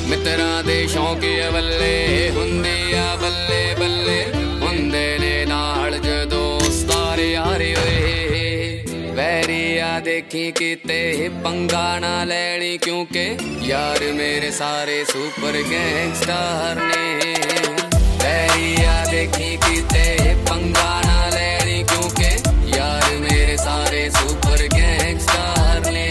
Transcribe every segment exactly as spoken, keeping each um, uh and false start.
ਮਿੱਤਰਾਂ ਦੇ ਸ਼ੌਂਕੀਆ ਬੱਲੇ ਹੁੰਦੇ ਆ ਬੱਲੇ ਬੱਲੇ ਹੁੰਦੇ ਨੇ ਨਾਲ ਜਦੋਂ ਸਾਰੇ ਯਾਰੇ ਓਏ ਵੈਰੀ ਆ ਦੇਖੀ ਕਿਤੇ ਪੰਗਾ ਨਾ ਲੈਣੀ ਕਿਉਂਕਿ ਯਾਰ ਮੇਰੇ ਸਾਰੇ ਸੁਪਰ ਗੈਂਗਸਟਰ ਨੇ ਵੈਰੀ ਆ ਦੇਖੀ ਕਿਤੇ ਪੰਗਾ ਨਾ ਲੈਣੀ ਕਿਉਂਕਿ ਯਾਰ ਮੇਰੇ ਸਾਰੇ ਸੁਪਰ ਗੈਂਗਸਟਰ ਨੇ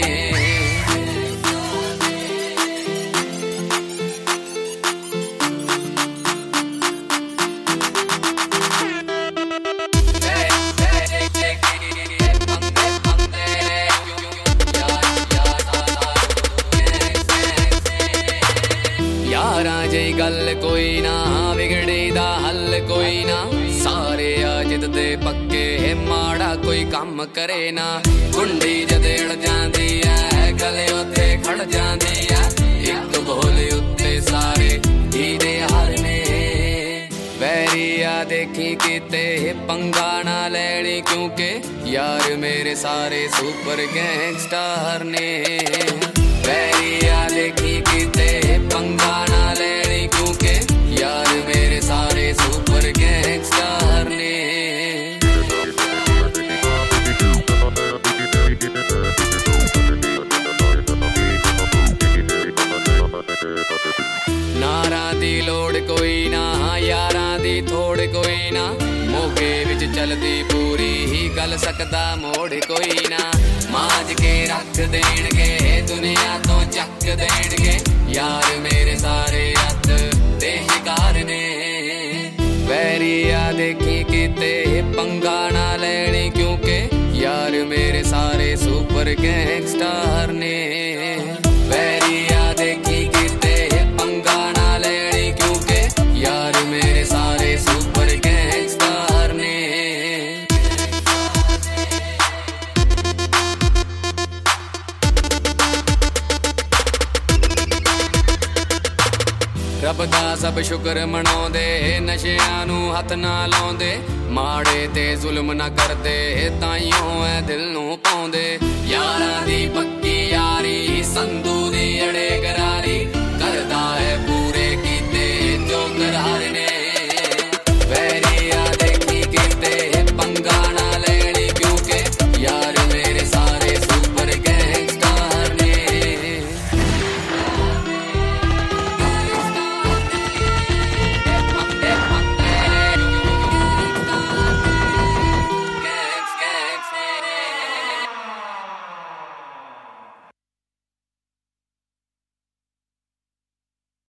यारां जी गल कोई ना बिगड़ी दा हल कोई ना सारे अजित दे पक्के माड़ा कोई कम करे ना कुंडी जद अड़ जांदी है गले उत्ते खड़ जांदी है एक बोले उत्ते सारे ही दे हार ने वैरी आ देखी किते पंगा ना लेनी क्योंकि यार मेरे सारे सुपर गैंगस्टर ने वैरी आ देखी किते पंगा ना लेनी क्योंकि यार मेरे सारे सुपर गैंगस्टर ने नारा दी लोड़ कोई ना यारां दी थोड़ कोई ना मोगे विच चलदी पूरी ही गल सकदा मोड़ कोई ना माज के रख देणगे दुनिया तो चक देणगे यार मेरे सारे हथ ते शिकार ने वैरी आ देखी किते पंगा ना लेनी क्योंकि यार मेरे सारे सुपर गैंगस्टर ने वैरी आ देखी किते पंगा ना लेनी क्योंकि यार मेरे सारे सुपर गैंगस्टर ने रब दा सब शुक्र मनाउंदे नशियां नूं हथ ना लाउंदे माड़े ते जुल्म ना करदे ताइयों